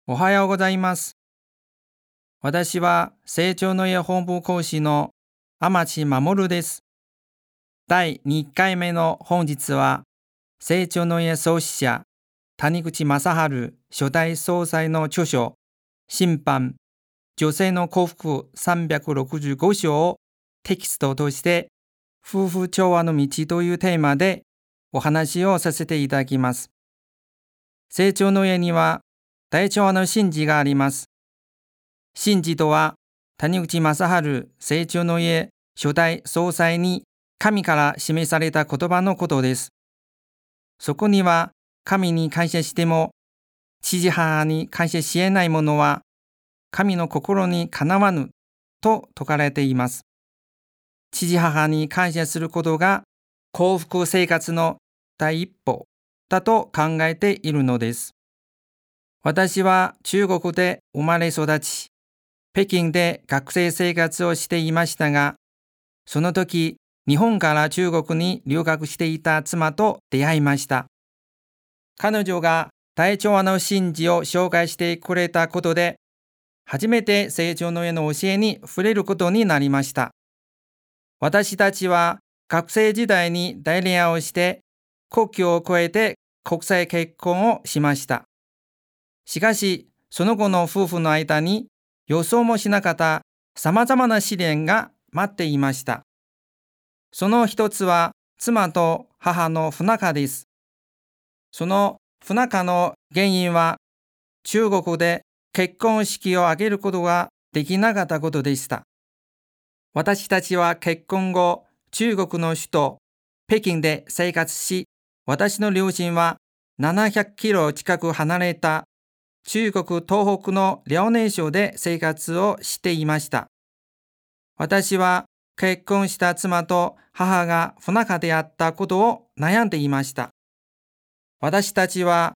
おはようございます。私は成長の家本部講師の天地守です。第2回目の本日は、成長の家創始者、谷口正治初代総裁の著書、審判、女性の幸福365章をテキストとして、夫婦調和の道というテーマでお話をさせていただきます。成長の家には大調和の神事があります。神事とは、谷口正治成長の家初代総裁に神から示された言葉のことです。そこには、神に感謝しても、父母に感謝し得ないものは、神の心にかなわぬと説かれています。父母に感謝することが幸福生活の第一歩だと考えているのです。私は中国で生まれ育ち、北京で学生生活をしていましたが、その時、日本から中国に留学していた妻と出会いました。彼女が大調和の神事を紹介してくれたことで、初めて成長の家の教えに触れることになりました。私たちは学生時代に大恋愛をして、国境を越えて国際結婚をしました。しかし、その後の夫婦の間に予想もしなかった様々な試練が待っていました。その一つは妻と母の不仲です。その不仲の原因は、中国で結婚式を挙げることができなかったことでした。私たちは結婚後、中国の首都北京で生活し、私の両親は700キロ近く離れた中国東北の遼寧省で生活をしていました。私は結婚した妻と母が不仲であったことを悩んでいました。私たちは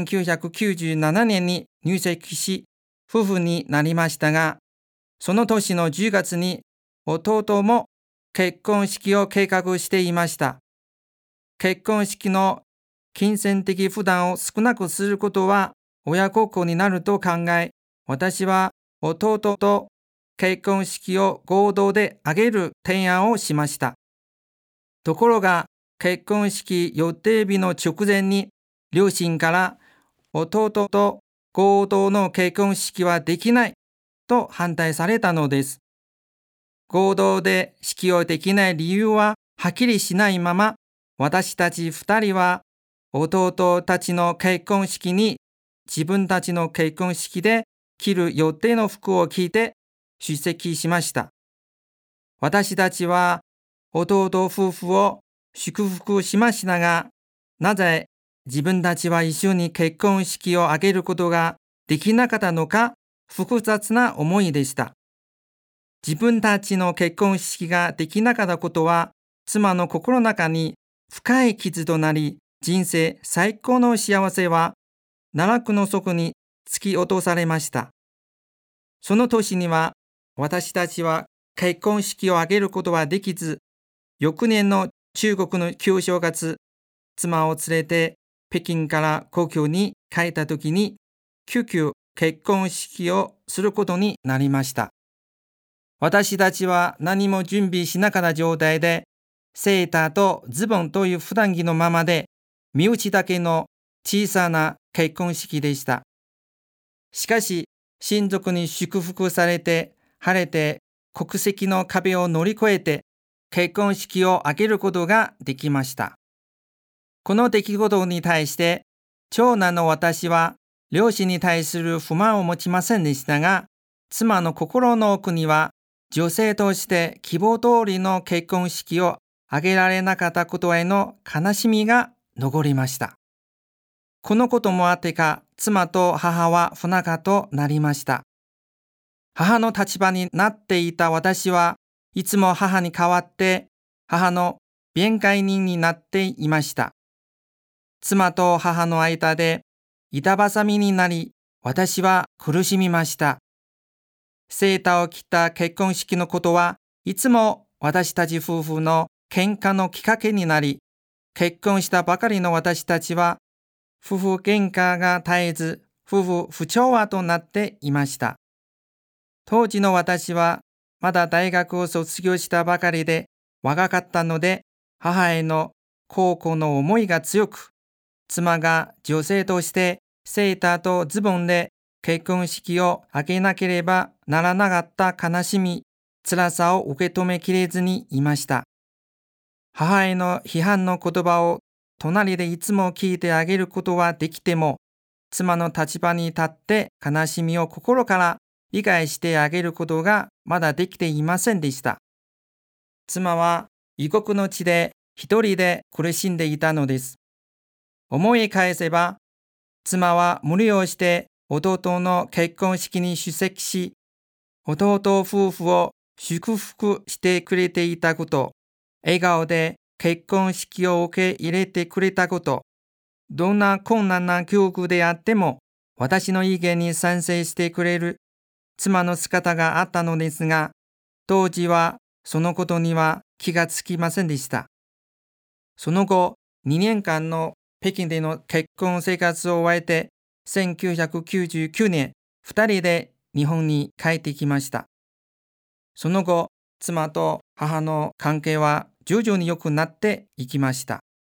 1997年に入籍し、夫婦になりましたが、その年の10月に弟も結婚式を計画していました。結婚式の金銭的負担を少なくすることは親孝行になると考え、私は弟と結婚式を合同で挙げる提案をしました。ところが、結婚式予定日の直前に両親から弟と合同の結婚式はできないと反対されたのです。合同で式をできない理由ははっきりしないまま、私たち2人は弟たちの結婚式に自分たちの結婚式で着る予定の服を着て出席しました。私たちは弟夫婦を祝福しましたが、なぜ自分たちは一緒に結婚式を挙げることができなかったのか、複雑な思いでした。自分たちの結婚式ができなかったことは、妻の心の中に深い傷となり、人生最高の幸せは奈落の底に突き落とされました。その年には、私たちは結婚式を挙げることはできず、翌年の中国の旧正月、妻を連れて北京から故郷に帰った時に、急遽結婚式をすることになりました。私たちは何も準備しなかった状態で、セーターとズボンという普段着のままで、身内だけの小さな結婚式でした。しかし、親族に祝福されて、晴れて国籍の壁を乗り越えて、結婚式を挙げることができました。この出来事に対して、長男の私は、両親に対する不満を持ちませんでしたが、妻の心の奥には、女性として希望通りの結婚式を挙げられなかったことへの悲しみが残りました。このこともあってか、妻と母は不仲となりました。母の立場になっていた私はいつも母に代わって母の弁解人になっていました。妻と母の間で板挟みになり、私は苦しみました。セーターを着た結婚式のことはいつも私たち夫婦の喧嘩のきっかけになり、結婚したばかりの私たちは夫婦喧嘩が絶えず夫婦不調和となっていました。当時の私はまだ大学を卒業したばかりで若かったので、母への孝行の思いが強く、妻が女性としてセーターとズボンで結婚式を挙げなければならなかった悲しみ、辛さを受け止めきれずにいました。母への批判の言葉を隣でいつも聞いてあげることはできても、妻の立場に立って悲しみを心から理解してあげることがまだできていませんでした。妻は異国の地で一人で苦しんでいたのです。思い返せば、妻は無理をして弟の結婚式に出席し、弟夫婦を祝福してくれていたこと、笑顔で結婚式を受け入れてくれたこと、どんな困難な境遇であっても私の意見に賛成してくれる妻の姿があったのですが、当時はそのことには気がつきませんでした。その後、2年間の北京での結婚生活を終えて、1999年、2人で日本に帰ってきました。その後、妻と母の関係は徐々に良くなっていきました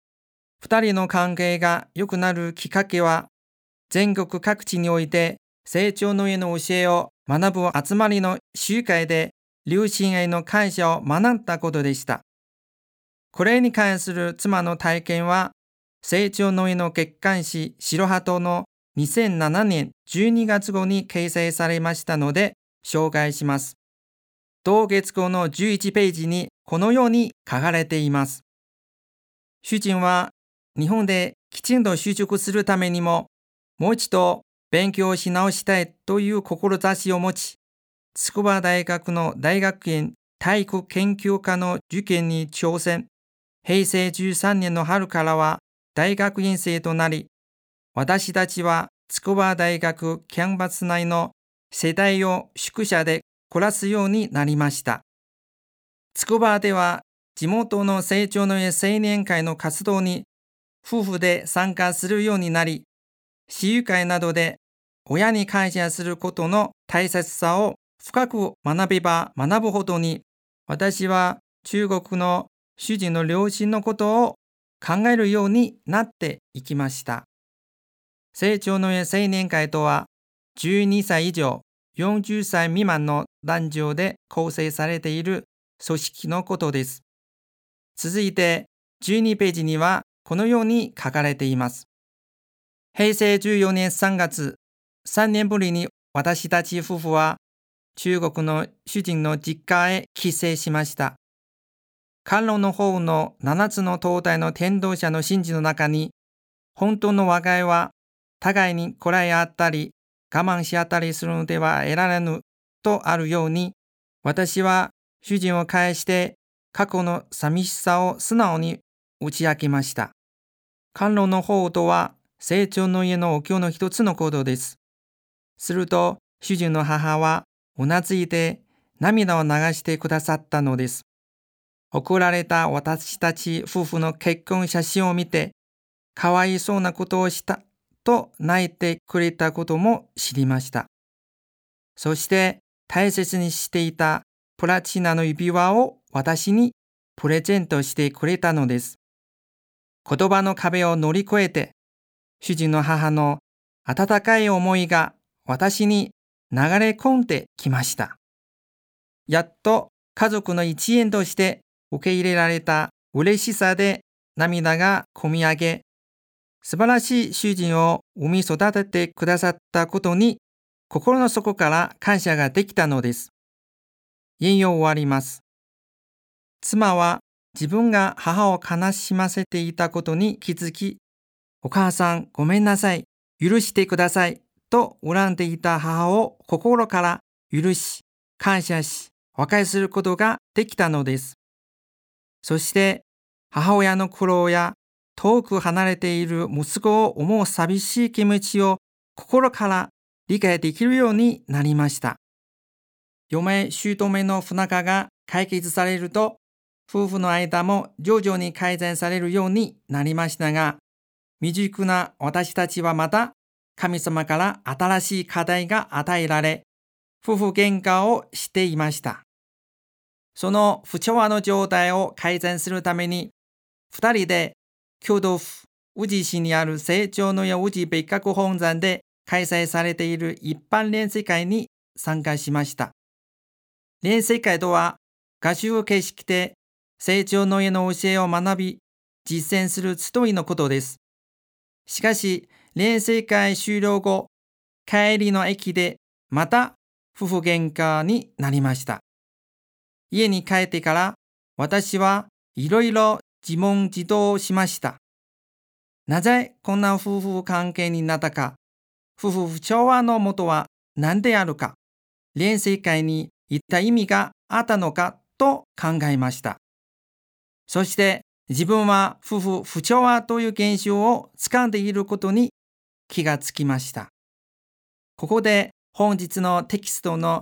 。2人の関係が良くなるきっかけは、全国各地において成長の家の教えを学ぶ集まりの集会で両親への感謝を学んだことでした。これに関する妻の体験は、成長の家の月刊誌白鳩の2007年12月号に掲載されましたので紹介します。同月号の11ページにこのように書かれています。主人は日本できちんと就職するためにも、もう一度勉強し直したいという志を持ち、筑波大学の大学院体育研究科の受験に挑戦。平成13年の春からは大学院生となり、私たちは筑波大学キャンパス内の世代用宿舎で暮らすようになりました。筑波では地元の成長の家青年会の活動に夫婦で参加するようになり、私有会などで親に感謝することの大切さを深く学べば学ぶほどに、私は中国の主人の両親のことを考えるようになっていきました。成長の家青年会とは、12歳以上、40歳未満の男女で構成されている組織のことです。続いて、12ページにはこのように書かれています。平成14年3月、3年ぶりに私たち夫婦は中国の主人の実家へ帰省しました。関路の方の7つの東大の天道者の神事の中に、本当の和解は互いにこらえ合ったり我慢し合ったりするのでは得られぬとあるように、私は主人を介して過去の寂しさを素直に打ち明けました。関路の方とは成長の家のお経の一つのことです。すると主人の母はうなずいて涙を流してくださったのです。送られた私たち夫婦の結婚写真を見て、かわいそうなことをしたと泣いてくれたことも知りました。そして大切にしていたプラチナの指輪を私にプレゼントしてくれたのです。言葉の壁を乗り越えて、主人の母の温かい思いが私に流れ込んできました。やっと家族の一員として受け入れられた嬉しさで涙がこみ上げ、素晴らしい主人を産み育ててくださったことに心の底から感謝ができたのです。引用終わります。妻は自分が母を悲しませていたことに気づき、お母さんごめんなさい、許してくださいと恨んでいた母を心から許し、感謝し、和解することができたのです。そして母親の苦労や遠く離れている息子を思う寂しい気持ちを心から理解できるようになりました。嫁姑の不仲が解決されると、夫婦の間も徐々に改善されるようになりましたが、未熟な私たちはまた神様から新しい課題が与えられ、夫婦喧嘩をしていました。その不調和の状態を改善するために、二人で京都府宇治市にある成長の家宇治別格本山で開催されている一般練習会に参加しました。練習会とは、合宿形式で成長の家の教えを学び、実践する集いのことです。しかし、練習会終了後、帰りの駅でまた夫婦喧嘩になりました。家に帰ってから私はいろいろ自問自答しました。なぜこんな夫婦関係になったか、夫婦不調和のもとは何であるか、練習会に行った意味があったのかと考えました。そして自分は夫婦不調和という現象を掴んでいることに気がつきました。ここで本日のテキストの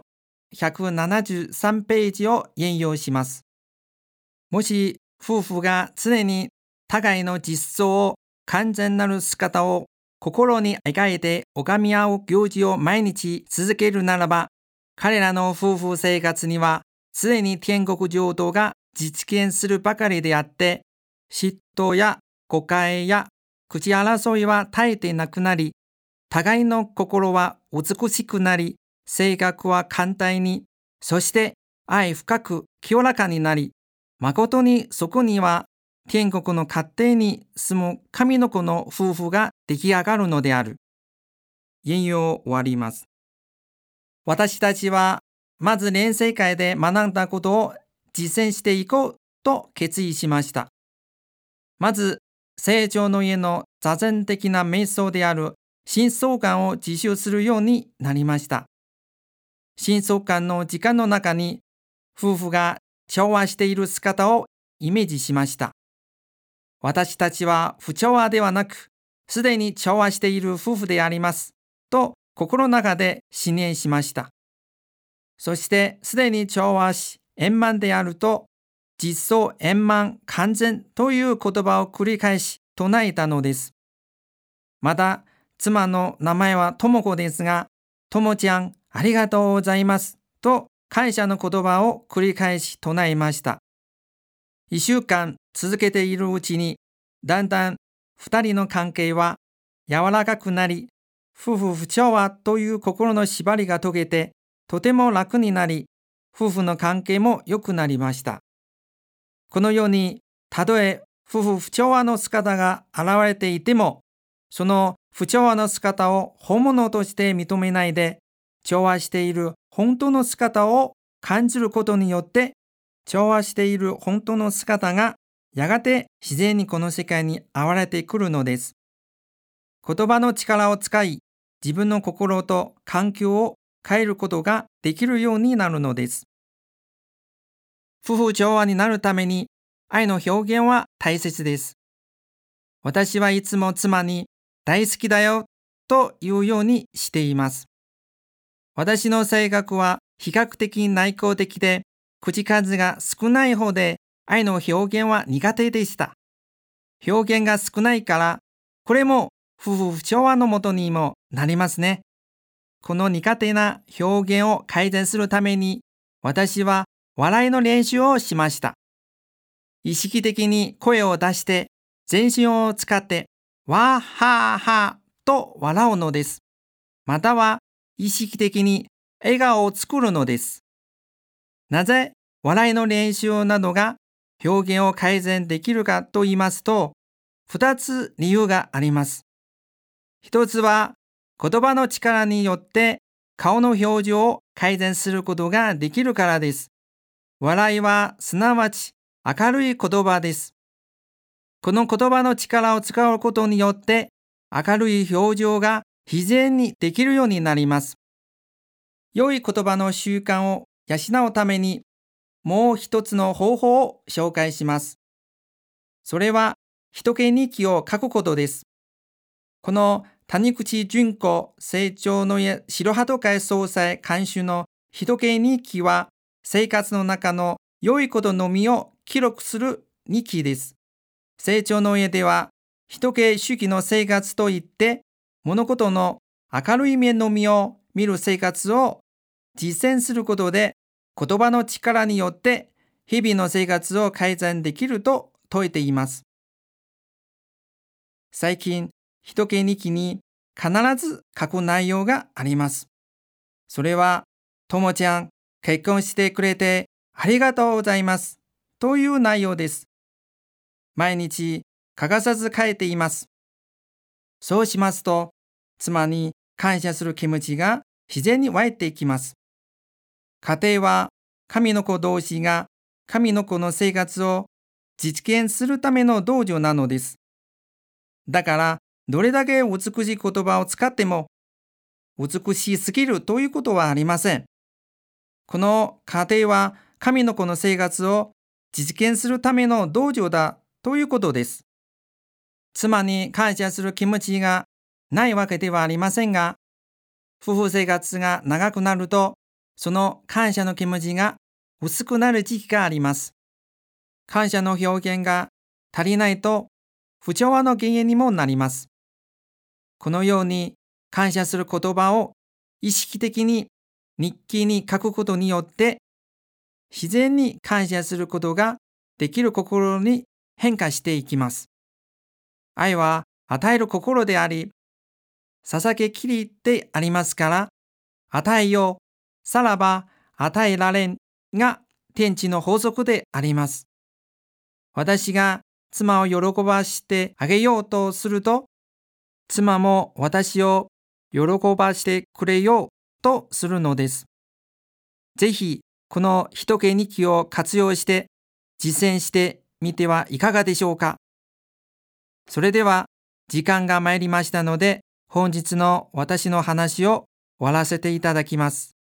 173ページを引用します。もし夫婦が常に互いの実相を完全なる姿を心に描いて拝み合う行事を毎日続けるならば、彼らの夫婦生活には常に天国浄土が実現するばかりであって、嫉妬や誤解や口争いは絶えてなくなり、互いの心は美しくなり、性格は簡単に、そして愛深く清らかになり、誠にそこには天国の家庭に住む神の子の夫婦が出来上がるのである。引用終わります。私たちはまず練習会で学んだことを実践していこうと決意しました。まず、成長の家の座禅的な瞑想である深層観を自習するようになりました。深層観の時間の中に夫婦が調和している姿をイメージしました。私たちは不調和ではなく、すでに調和している夫婦でありますと心の中で信念しました。そしてすでに調和し円満であると、実相円満完全という言葉を繰り返し唱えたのです。また、妻の名前はとも子ですが、ともちゃんありがとうございますと感謝の言葉を繰り返し唱えました。1週間続けているうちに、だんだん2人の関係は柔らかくなり、夫婦不調和という心の縛りが解けて、とても楽になり、夫婦の関係も良くなりました。このように、たとえ夫婦不調和の姿が現れていても、その不調和の姿を本物として認めないで、調和している本当の姿を感じることによって、調和している本当の姿がやがて自然にこの世界に現れてくるのです。言葉の力を使い、自分の心と環境を変えることができるようになるのです。夫婦調和になるために愛の表現は大切です。私はいつも妻に大好きだよと言うようにしています。私の性格は比較的内向的で、口数が少ない方で愛の表現は苦手でした。表現が少ないから、これも夫婦不調和のもとにもなりますね。この苦手な表現を改善するために、私は笑いの練習をしました。意識的に声を出して、全身を使って、わーはーはーと笑うのです。または、意識的に笑顔を作るのです。なぜ笑いの練習などが表現を改善できるかと言いますと、2つ理由があります。1つは、言葉の力によって顔の表情を改善することができるからです。笑いはすなわち明るい言葉です。この言葉の力を使うことによって、明るい表情が自然にできるようになります。良い言葉の習慣を養うために、もう一つの方法を紹介します。それは、人気日記を書くことです。この谷口純子成長の家白鳩会総裁監修の人気日記は、生活の中の良いことのみを記録する日記です。成長の家では、人気主義の生活といって、物事の明るい面のみを見る生活を実践することで、言葉の力によって日々の生活を改善できると説いています。最近、人気日記に必ず書く内容があります。それは、ともちゃん、結婚してくれてありがとうございますという内容です。毎日欠かさず書いています。そうしますと、妻に感謝する気持ちが自然に湧いていきます。家庭は神の子同士が神の子の生活を実現するための道場なのです。だから、どれだけ美しい言葉を使っても、美しすぎるということはありません。この家庭は神の子の生活を実現するための道場だということです。妻に感謝する気持ちがないわけではありませんが、夫婦生活が長くなると、その感謝の気持ちが薄くなる時期があります。感謝の表現が足りないと不調和の原因にもなります。このように感謝する言葉を意識的に日記に書くことによって、自然に感謝することができる心に変化していきます。愛は与える心であり、捧げきりでありますから、与えよう、さらば与えられんが天地の法則であります。私が妻を喜ばしてあげようとすると、妻も私を喜ばしてくれようとするのです。ぜひ、この人気日記を活用して実践してみてはいかがでしょうか。それでは、時間が参りましたので、本日の私の話を終わらせていただきます。